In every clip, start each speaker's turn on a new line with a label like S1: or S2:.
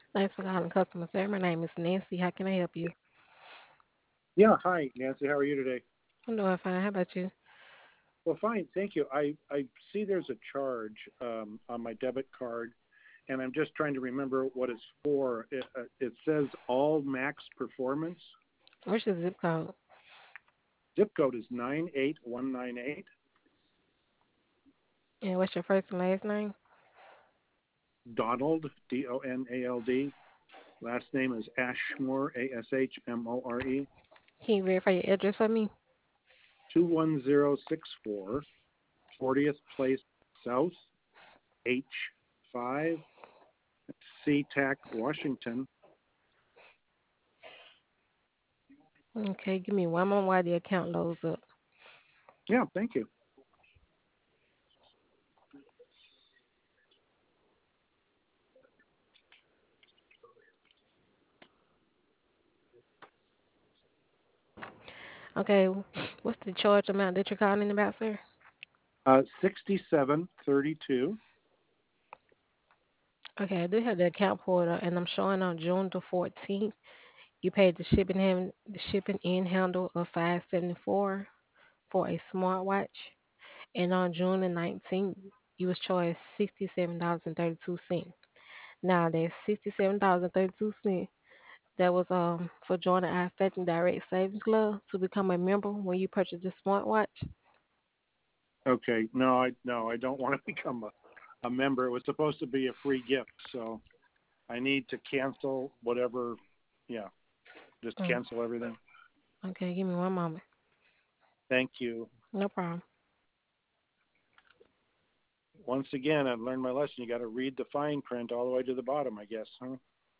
S1: Thanks for calling customer service. My name is Nancy. How can I help you?
S2: Yeah, hi, Nancy. How are you today?
S1: I'm doing fine. How about you?
S2: Well, fine, thank you. I see there's a charge on my debit card, and I'm just trying to remember what it's for. It says all max performance.
S1: What's your zip code?
S2: Zip code is 98198.
S1: And what's your first and last name?
S2: Donald, Donald. Last name is Ashmore, Ashmore.
S1: Can you verify your address for me?
S2: 21064, 40th Place South, H5, SeaTac, Washington.
S1: Okay, give me one moment while the account loads up.
S2: Yeah, thank you.
S1: Okay, what's the charge amount that you're calling about, sir?
S2: 6732.
S1: Okay, I do have the account portal, and I'm showing on June the 14th. You paid the shipping in handle of 574 for a smartwatch, and on June the 19th, you was charged $67.32. Now that's $67.32. That was for joining our Fetching Direct Savings Club to become a member when you purchase the smartwatch.
S2: Okay, no, I don't want to become a member. It was supposed to be a free gift, so I need to cancel whatever. Yeah, just
S1: Mm,
S2: cancel everything.
S1: okay, give me one moment.
S2: Thank you.
S1: No problem.
S2: Once again, I've learned my lesson. You got to read the fine print all the way to the bottom, I guess, huh?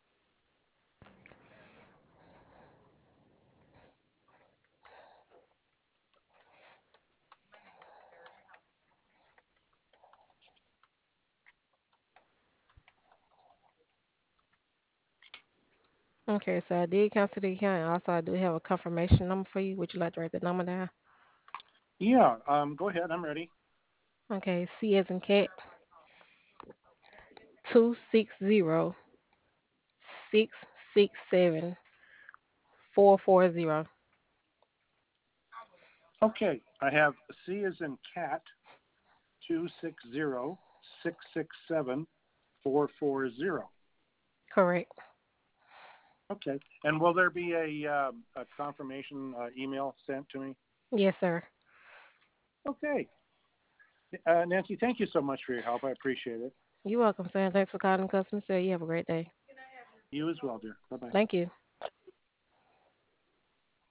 S1: Okay, so I did cancel the account. And also, I do have a confirmation number for you. Would you like to write the number down?
S2: Yeah. Go ahead. I'm ready.
S1: Okay, C as in cat, 260-667-440.
S2: Okay. I have C as in cat 260-667-440.
S1: Correct.
S2: Okay. And will there be a confirmation email sent to me?
S1: Yes, sir.
S2: Okay. Nancy, thank you so much for your help. I appreciate it.
S1: You're welcome, sir. Thanks for calling customer service. You have a great day.
S2: You as well, dear. Bye bye.
S1: Thank you.